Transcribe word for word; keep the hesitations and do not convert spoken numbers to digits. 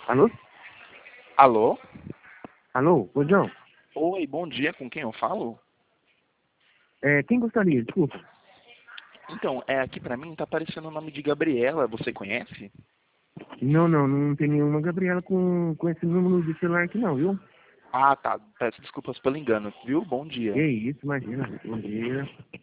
Alô? Alô? Alô? Ô, João. Oi, bom dia, com quem eu falo? É, quem gostaria? Desculpa. Então, é, aqui pra mim tá aparecendo o nome de Gabriela, você conhece? Não, não, não tem nenhuma Gabriela com, com esse número de celular aqui não, viu? Ah, tá, peço desculpas pelo engano, viu? Bom Que dia. isso, imagina. Bom dia.